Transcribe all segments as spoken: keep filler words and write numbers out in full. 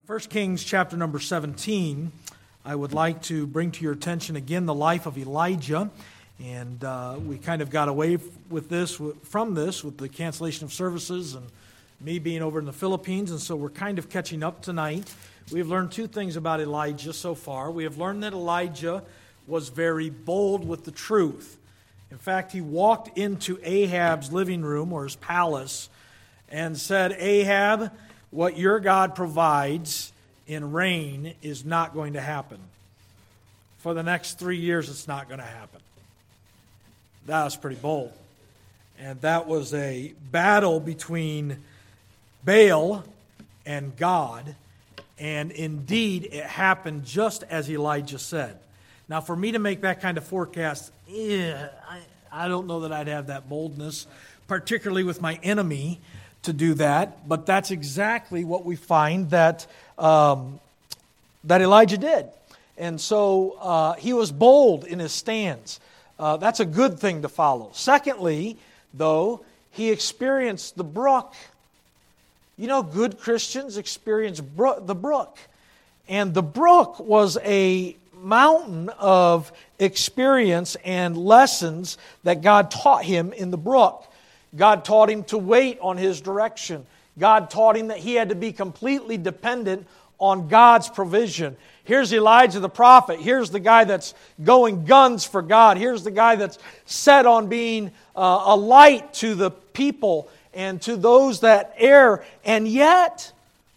First Kings chapter number seventeen, I would like to bring to your attention again the life of Elijah. And uh, we kind of got away with this, from this with the cancellation of services and me being over in the Philippines. And so we're kind of catching up tonight. We have learned two things about Elijah so far. We have learned that Elijah was very bold with the truth. In fact, he walked into Ahab's living room or his palace and said, "Ahab, what your God provides in rain is not going to happen. For the next three years, it's not going to happen." That was pretty bold. And that was a battle between Baal and God. And indeed, it happened just as Elijah said. Now, for me to make that kind of forecast, yeah, I, I don't know that I'd have that boldness, particularly with my enemy, to do that. But that's exactly what we find that um, that Elijah did. And so uh, he was bold in his stance. Uh, that's a good thing to follow. Secondly, though, he experienced the brook. You know, good Christians experience bro- the brook. And the brook was a mountain of experience and lessons that God taught him in the brook. God taught him to wait on His direction. God taught him that he had to be completely dependent on God's provision. Here's Elijah the prophet. Here's the guy that's going guns for God. Here's the guy that's set on being uh, a light to the people and to those that err. And yet,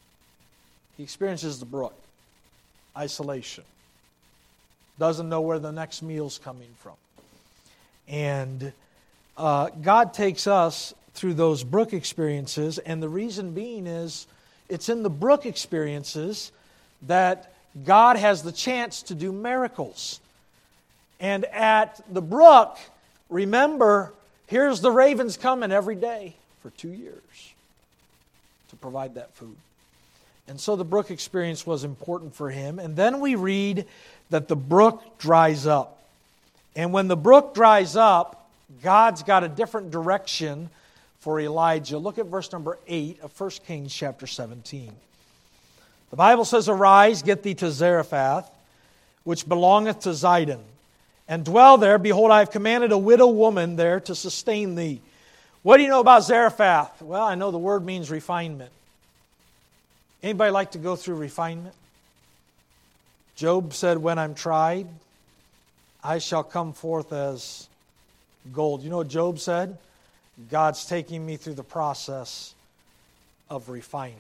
he experiences the brook. Isolation. Doesn't know where the next meal's coming from. And uh, God takes us through those brook experiences. And the reason being is, it's in the brook experiences that God has the chance to do miracles. And at the brook, remember, here's the ravens coming every day for two years to provide that food. And so the brook experience was important for him. And then we read that the brook dries up. And when the brook dries up, God's got a different direction for Elijah. Look at verse number eight of First Kings chapter seventeen. The Bible says, "Arise, get thee to Zarephath, which belongeth to Zidon, and dwell there. Behold, I have commanded a widow woman there to sustain thee." What do you know about Zarephath? Well, I know the word means refinement. Anybody like to go through refinement? Job said, "When I'm tried, I shall come forth as gold." You know what Job said? God's taking me through the process of refinement.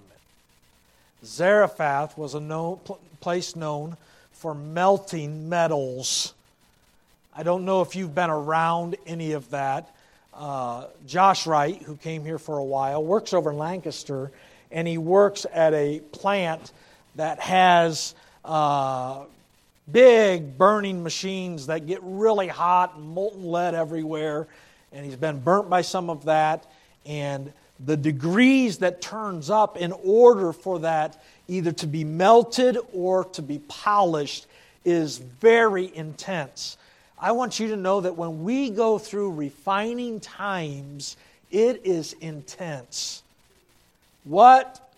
Zarephath was a known, place known for melting metals. I don't know if you've been around any of that. Uh, Josh Wright, who came here for a while, works over in Lancaster, and he works at a plant that has uh, big burning machines that get really hot and molten lead everywhere. And he's been burnt by some of that. And the degrees that turns up in order for that either to be melted or to be polished is very intense. I want you to know that when we go through refining times, it is intense. What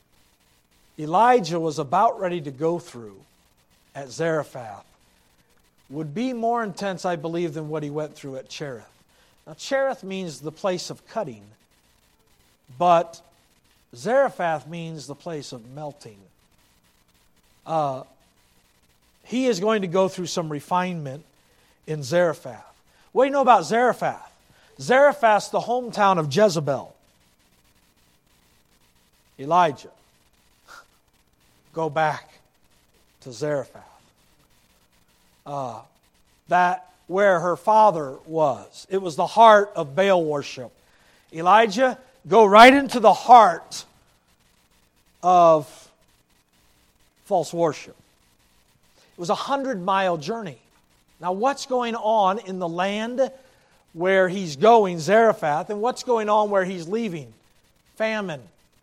Elijah was about ready to go through at Zarephath would be more intense, I believe, than what he went through at Cherith. Now, Cherith means the place of cutting, but Zarephath means the place of melting. Uh, he is going to go through some refinement in Zarephath. What do you know about Zarephath? Zarephath's the hometown of Jezebel. Elijah, go back to Zarephath. Uh, that where her father was. It was the heart of Baal worship. Elijah, go right into the heart of false worship. It was a hundred-mile journey. Now, what's going on in the land where he's going, Zarephath, and what's going on where he's leaving? Famine.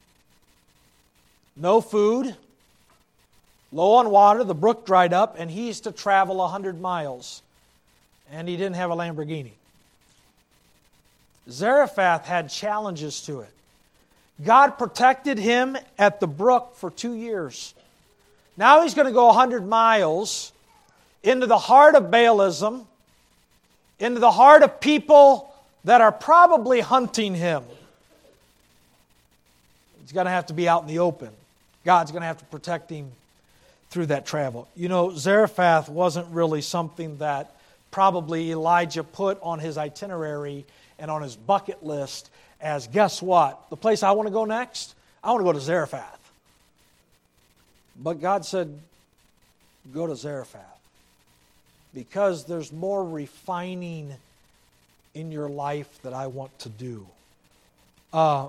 No food. Low on water. The brook dried up, and he's to travel a hundred miles. And he didn't have a Lamborghini. Zarephath had challenges to it. God protected him at the brook for two years. Now he's going to go one hundred miles into the heart of Baalism, into the heart of people that are probably hunting him. He's going to have to be out in the open. God's going to have to protect him through that travel. You know, Zarephath wasn't really something that probably Elijah put on his itinerary and on his bucket list as, guess what? The place I want to go next? I want to go to Zarephath. But God said, go to Zarephath. Because there's more refining in your life that I want to do. Uh,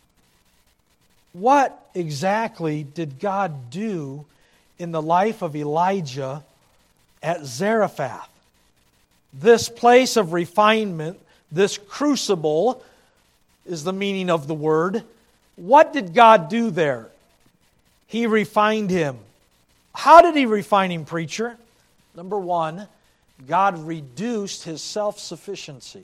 what exactly did God do in the life of Elijah at Zarephath? This place of refinement, this crucible, is the meaning of the word. What did God do there? He refined him. How did he refine him, preacher? Number one, God reduced his self-sufficiency.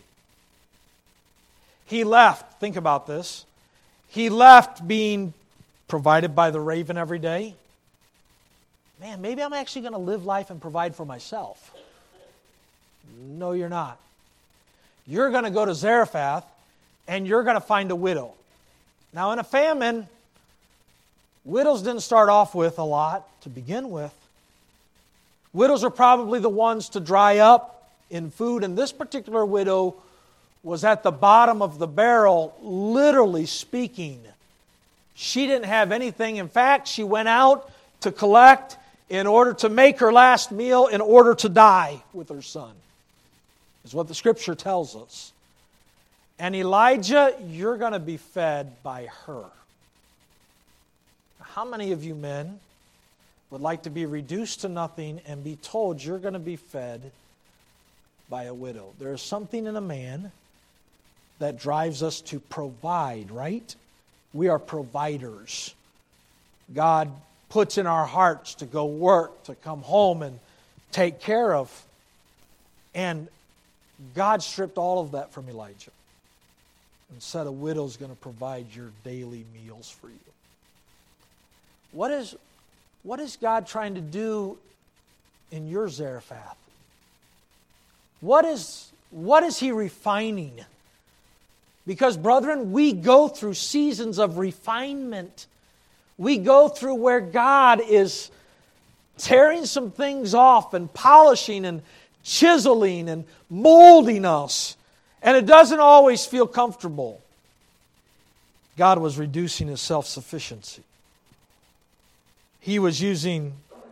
He left, think about this, he left being provided by the raven every day. Man, maybe I'm actually going to live life and provide for myself. No, you're not. You're going to go to Zarephath and you're going to find a widow. Now, in a famine, widows didn't start off with a lot to begin with. Widows are probably the ones to dry up in food, and this particular widow was at the bottom of the barrel, literally speaking. She didn't have anything. In fact, she went out to collect in order to make her last meal, in order to die with her son, is what the Scripture tells us. And Elijah, you're going to be fed by her. How many of you men would like to be reduced to nothing and be told you're going to be fed by a widow? There is something in a man that drives us to provide, right? We are providers. God puts in our hearts to go work, to come home and take care of. And God stripped all of that from Elijah and said a widow's going to provide your daily meals for you. What is, what is God trying to do in your Zarephath? What is, what is He refining? Because, brethren, we go through seasons of refinement. We go through where God is tearing some things off and polishing and chiseling and molding us. And it doesn't always feel comfortable. God was reducing His self-sufficiency. He was using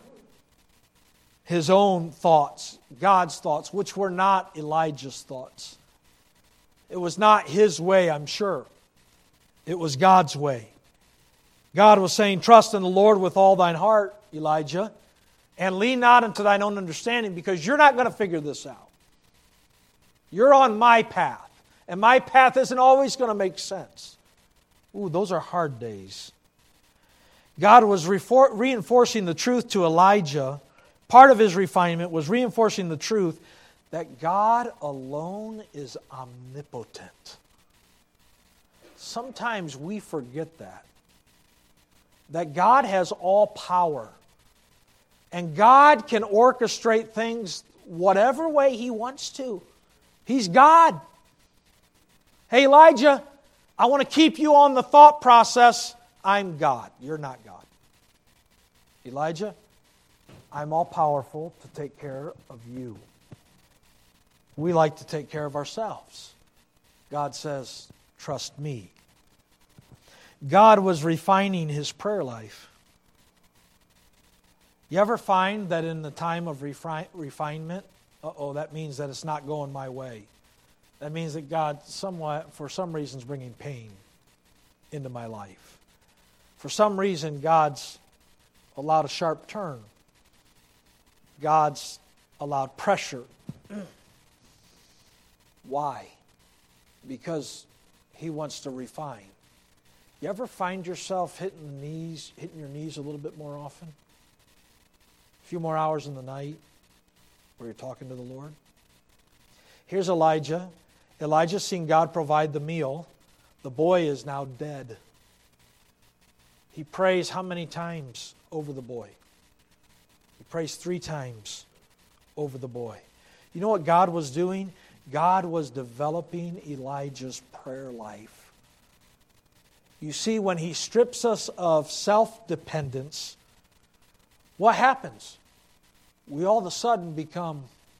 His own thoughts, God's thoughts, which were not Elijah's thoughts. It was not his way, I'm sure. It was God's way. God was saying, trust in the Lord with all thine heart, Elijah, and lean not unto thine own understanding, because you're not going to figure this out. You're on my path, and my path isn't always going to make sense. Ooh, those are hard days. God was refor- reinforcing the truth to Elijah. Part of his refinement was reinforcing the truth that God alone is omnipotent. Sometimes we forget that. That God has all power. And God can orchestrate things whatever way He wants to. He's God. Hey, Elijah, I want to keep you on the thought process. I'm God. You're not God. Elijah, I'm all powerful to take care of you. We like to take care of ourselves. God says, trust me. God was refining his prayer life. You ever find that in the time of refi- refinement, uh-oh, that means that it's not going my way. That means that God, somewhat, for some reason, is bringing pain into my life. For some reason, God's allowed a sharp turn. God's allowed pressure. Why? Because He wants to refine. You ever find yourself hitting the knees, hitting your knees a little bit more often? A few more hours in the night where you're talking to the Lord? Here's Elijah. Elijah's seen God provide the meal. The boy is now dead. he prays how many times over the boy? He prays three times over the boy. You know what God was doing? God was developing Elijah's prayer life. You see, when he strips us of self-dependence, what happens? We all of a sudden become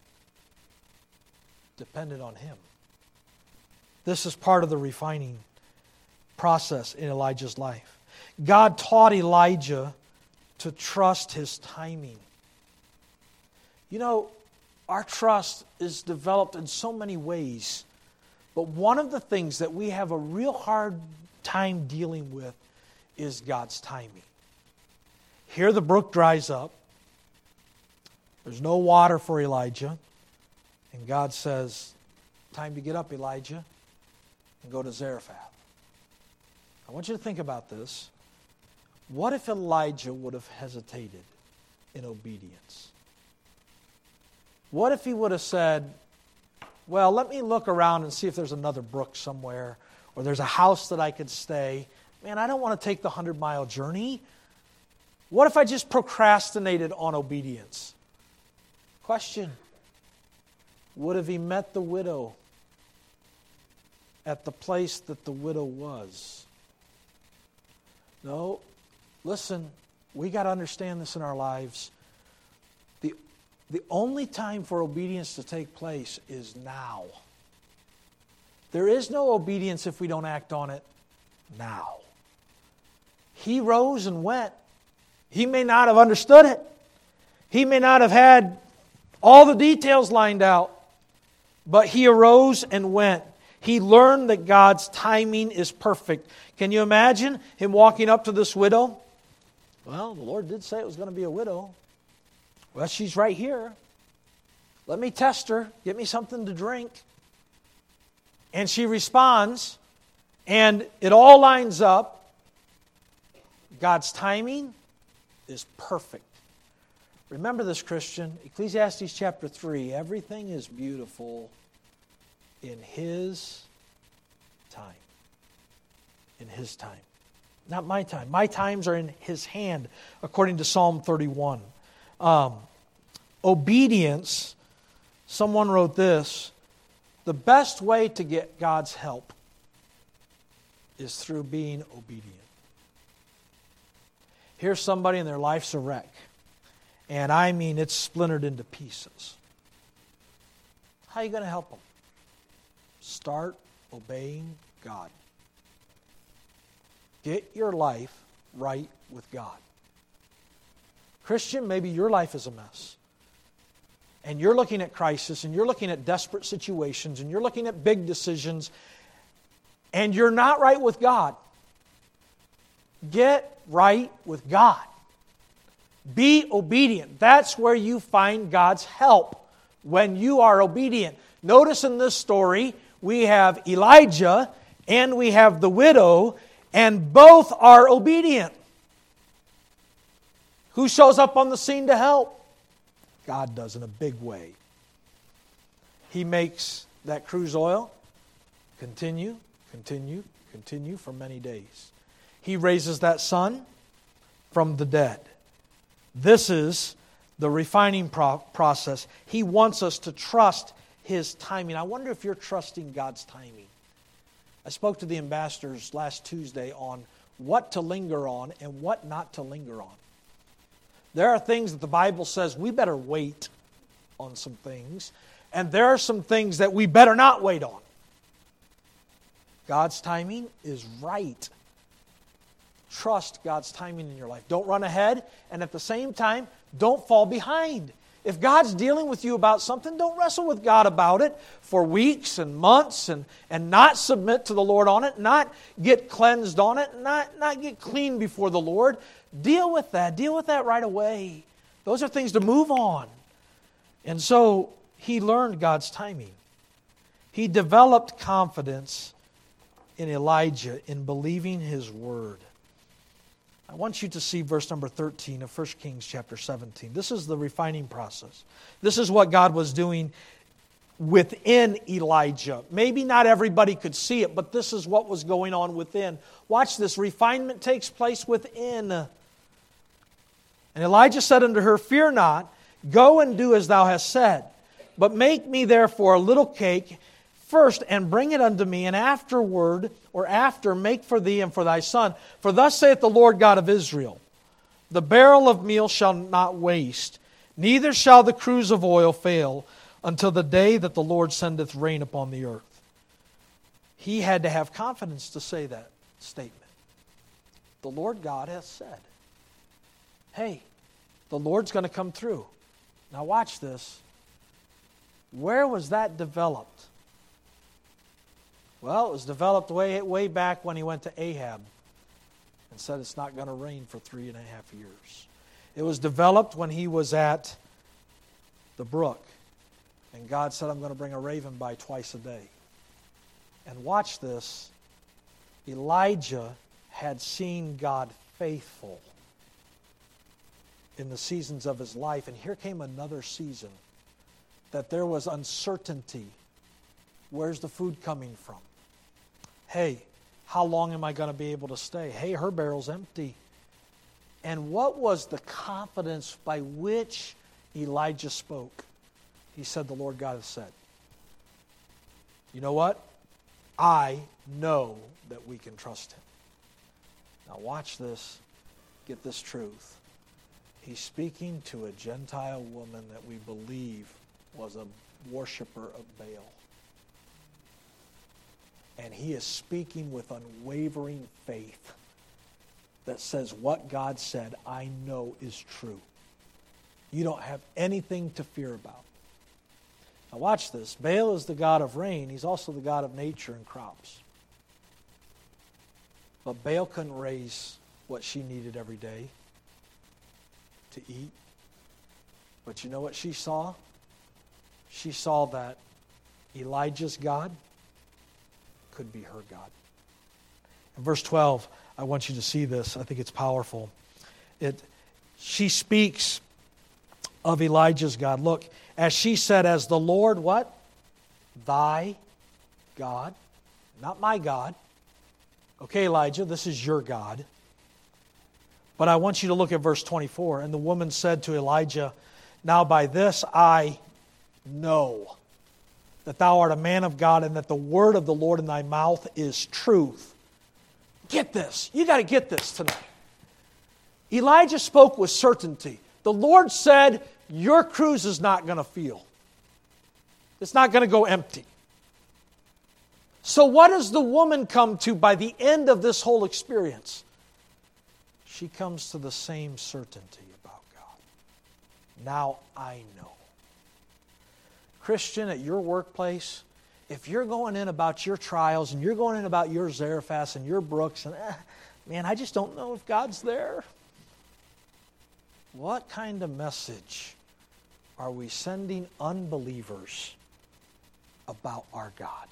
dependent on him. This is part of the refining process in Elijah's life. God taught Elijah to trust his timing. You know, our trust is developed in so many ways, but one of the things that we have a real hard time dealing with is God's timing. Here the brook dries up. There's no water for Elijah. And God says, time to get up, Elijah, and go to Zarephath. I want you to think about this. What if Elijah would have hesitated in obedience? What if he would have said, well, let me look around and see if there's another brook somewhere, or there's a house that I could stay. Man, I don't want to take the hundred-mile journey. What if I just procrastinated on obedience? Question. Would have he met the widow at the place that the widow was? No. Listen, we got to understand this in our lives. The, the only time for obedience to take place is now. There is no obedience if we don't act on it now. He rose and went. He may not have understood it. He may not have had all the details lined out. But he arose and went. He learned that God's timing is perfect. Can you imagine him walking up to this widow? Well, the Lord did say it was going to be a widow. Well, she's right here. Let me test her. Get me something to drink. And she responds, and it all lines up. God's timing is perfect. Remember this, Christian. Ecclesiastes chapter three, everything is beautiful in His time. In His time. Not my time. My times are in His hand, according to Psalm thirty-one. Um, obedience, someone wrote this, the best way to get God's help is through being obedient. Here's somebody and their life's a wreck. And I mean it's splintered into pieces. How are you going to help them? Start obeying God. Get your life right with God. Christian, maybe your life is a mess. And you're looking at crisis, and you're looking at desperate situations, and you're looking at big decisions, and you're not right with God. Get right with God. Be obedient. That's where you find God's help, when you are obedient. Notice in this story, we have Elijah and we have the widow, and both are obedient. Who shows up on the scene to help? God does in a big way. He makes that cruise oil continue, continue, continue for many days. He raises that son from the dead. This is the refining pro- process. He wants us to trust His timing. I wonder if you're trusting God's timing. I spoke to the ambassadors last Tuesday on what to linger on and what not to linger on. There are things that the Bible says we better wait on some things, and there are some things that we better not wait on. God's timing is right. Trust God's timing in your life. Don't run ahead, and at the same time, don't fall behind. If God's dealing with you about something, don't wrestle with God about it for weeks and months and, and not submit to the Lord on it, not get cleansed on it, not, not get clean before the Lord. Deal with that. Deal with that right away. Those are things to move on. And so he learned God's timing. He developed confidence in Elijah in believing his word. I want you to see verse number thirteen of First Kings chapter seventeen. This is the refining process. This is what God was doing within Elijah. Maybe not everybody could see it, but this is what was going on within. Watch this. Refinement takes place within. And Elijah said unto her, Fear not, go and do as thou hast said. But make me therefore a little cake first, and bring it unto me, and afterward, or after, make for thee and for thy son. For thus saith the Lord God of Israel, The barrel of meal shall not waste, neither shall the cruse of oil fail, until the day that the Lord sendeth rain upon the earth. He had to have confidence to say that statement. The Lord God has said, hey, the Lord's going to come through. Now watch this. Where was that developed? Well, it was developed way, way back when he went to Ahab and said it's not going to rain for three and a half years. It was developed when he was at the brook. And God said, I'm going to bring a raven by twice a day. And watch this. Elijah had seen God faithful in the seasons of his life. And here came another season that there was uncertainty. Where's the food coming from? Hey, how long am I going to be able to stay? Hey, her barrel's empty. And what was the confidence by which Elijah spoke? He said, the Lord God has said. You know what? I know that we can trust Him. Now watch this. Get this truth. He's speaking to a Gentile woman that we believe was a worshiper of Baal. And he is speaking with unwavering faith that says what God said, I know is true. You don't have anything to fear about. Now watch this. Baal is the god of rain. He's also the god of nature and crops. But Baal couldn't raise what she needed every day to eat. But you know what she saw? She saw that Elijah's God could be her God. In verse twelve, I want you to see this. I think it's powerful. It, she speaks of Elijah's God. Look, as she said, as the Lord, what? Thy God. Not my God. Okay, Elijah, this is your God. But I want you to look at verse twenty-four. And the woman said to Elijah, Now by this I know that thou art a man of God, and that the word of the Lord in thy mouth is truth. Get this. You got to get this tonight. Elijah spoke with certainty. The Lord said, your cruse is not going to fail. It's not going to go empty. So what does the woman come to by the end of this whole experience? She comes to the same certainty about God. Now I know. Christian, at your workplace, if you're going in about your trials and you're going in about your Zarephath and your Brooks, and eh, man, I just don't know if God's there. What kind of message are we sending unbelievers about our God?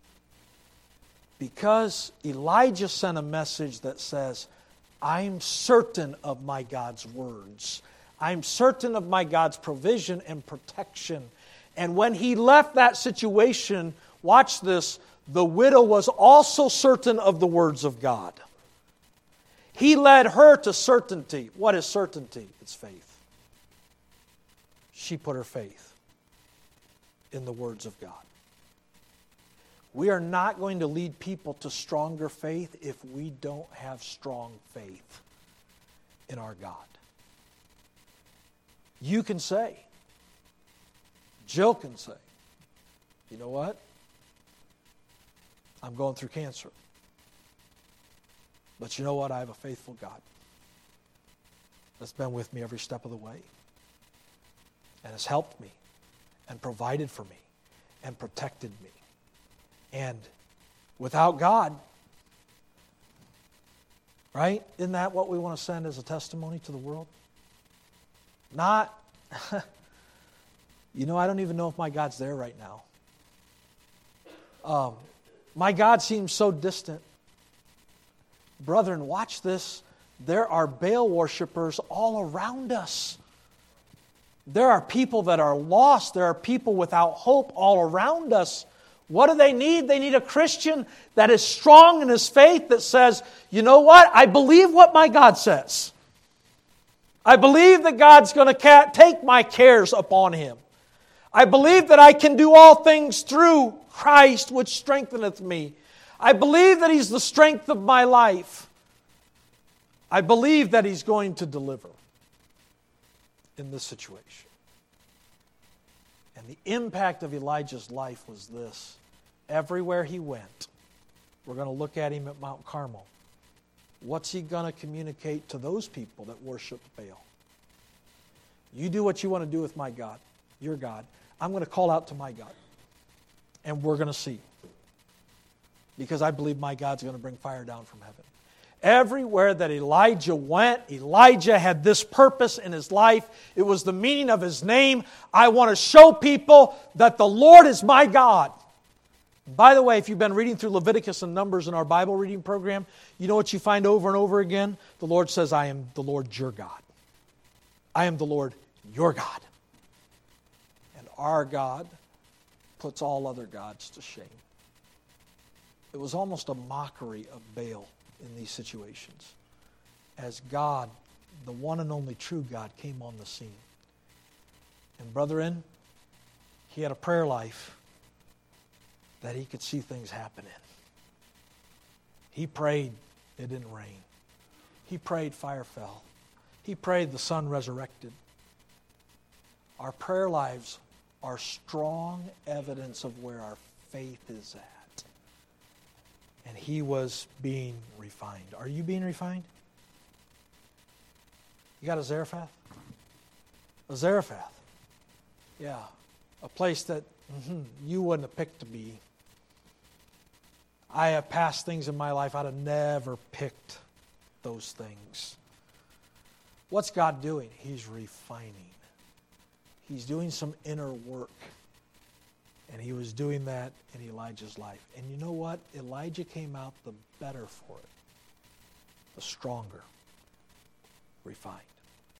Because Elijah sent a message that says, I'm certain of my God's words. I'm certain of my God's provision and protection. And when he left that situation, watch this, the widow was also certain of the words of God. He led her to certainty. What is certainty? It's faith. She put her faith in the words of God. We are not going to lead people to stronger faith if we don't have strong faith in our God. You can say, Jill can say, you know what? I'm going through cancer. But you know what? I have a faithful God that's been with me every step of the way and has helped me and provided for me and protected me. And without God, right? Isn't that what we want to send as a testimony to the world? Not, you know, I don't even know if my God's there right now. Um, my God seems so distant. Brethren, watch this. There are Baal worshipers all around us. There are people that are lost. There are people without hope all around us. What do they need? They need a Christian that is strong in his faith, that says, you know what? I believe what my God says. I believe that God's going to take my cares upon Him. I believe that I can do all things through Christ, which strengtheneth me. I believe that He's the strength of my life. I believe that He's going to deliver in this situation. And the impact of Elijah's life was this. Everywhere he went, we're going to look at him at Mount Carmel. What's he going to communicate to those people that worship Baal? You do what you want to do with my God, your God. I'm going to call out to my God. And we're going to see. Because I believe my God's going to bring fire down from heaven. Everywhere that Elijah went, Elijah had this purpose in his life. It was the meaning of his name. I want to show people that the Lord is my God. By the way, if you've been reading through Leviticus and Numbers in our Bible reading program, you know what you find over and over again? The Lord says, I am the Lord your God. I am the Lord your God. And our God puts all other gods to shame. It was almost a mockery of Baal in these situations, as God, the one and only true God, came on the scene. And brethren, he had a prayer life that he could see things happen in. He prayed, it didn't rain. He prayed, fire fell. He prayed, the sun resurrected. Our prayer lives are strong evidence of where our faith is at. And he was being refined. Are you being refined? You got a Zarephath? A Zarephath. Yeah. A place that mm-hmm, you wouldn't have picked to be. I have passed things in my life I'd have never picked those things. What's God doing? He's refining. He's doing some inner work. And he was doing that in Elijah's life. And you know what? Elijah came out the better for it. The stronger. Refined.